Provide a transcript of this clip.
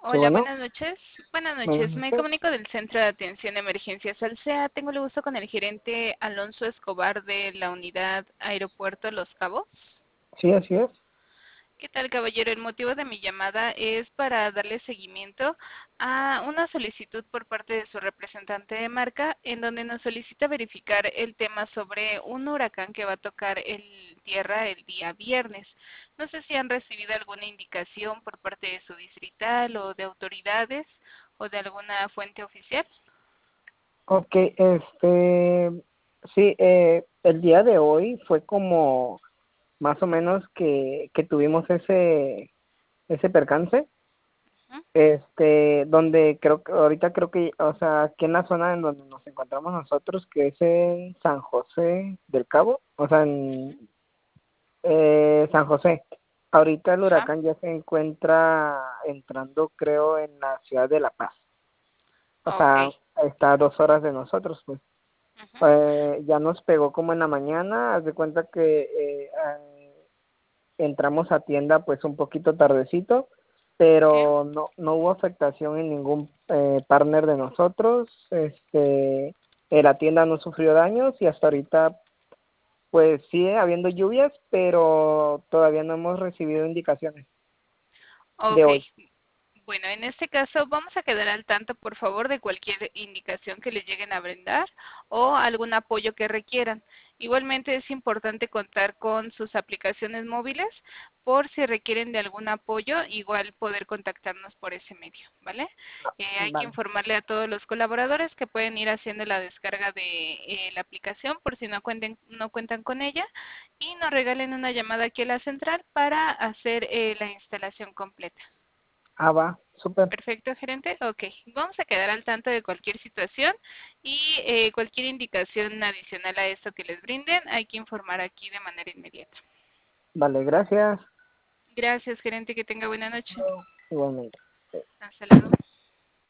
Sí, Hola, bueno, buenas noches. Buenas buenas noches. Me noches. comunico del Centro de Atención de Emergencias Alsea. Tengo el gusto con el gerente Alonso Escobar de la unidad Aeropuerto Los Cabos. Sí, así es. ¿Qué tal, caballero? El motivo de mi llamada es para darle seguimiento a una solicitud por parte de su representante de marca, en donde nos solicita verificar el tema sobre un huracán que va a tocar el tierra el día viernes. No sé si han recibido alguna indicación por parte de su distrital o de autoridades o de alguna fuente oficial. Ok, sí, el día de hoy fue como más o menos que tuvimos ese percance, Ujú. donde creo que, o sea, aquí en la zona en donde nos encontramos nosotros, que es en San José del Cabo, o sea, en San José. Ahorita el Ajá. huracán ya se encuentra entrando, creo, en la ciudad de La Paz. O Ok. sea, está a 2 horas de nosotros, pues. Ujú. Ya nos pegó como en la mañana, haz de cuenta que entramos a tienda pues un poquito tardecito, Sí. pero no hubo afectación en ningún partner de nosotros, la tienda no sufrió daños y hasta ahorita pues sigue habiendo lluvias, pero todavía no hemos recibido indicaciones de Ok. hoy. Bueno, en este caso vamos a quedar al tanto, por favor, de cualquier indicación que les lleguen a brindar o algún apoyo que requieran. Igualmente es importante contar con sus aplicaciones móviles por si requieren de algún apoyo, igual poder contactarnos por ese medio, ¿vale? Hay que Vale. informarle a todos los colaboradores que pueden ir haciendo la descarga de la aplicación por si no cuentan con ella y nos regalen una llamada aquí a la central para hacer la instalación completa. Ah, va, súper. Perfecto, gerente. Ok, vamos a quedar al tanto de cualquier situación y cualquier indicación adicional a esto que les brinden, hay que informar aquí de manera inmediata. Vale, gracias. Gracias, gerente, que tenga buena noche. Igualmente. Hasta luego.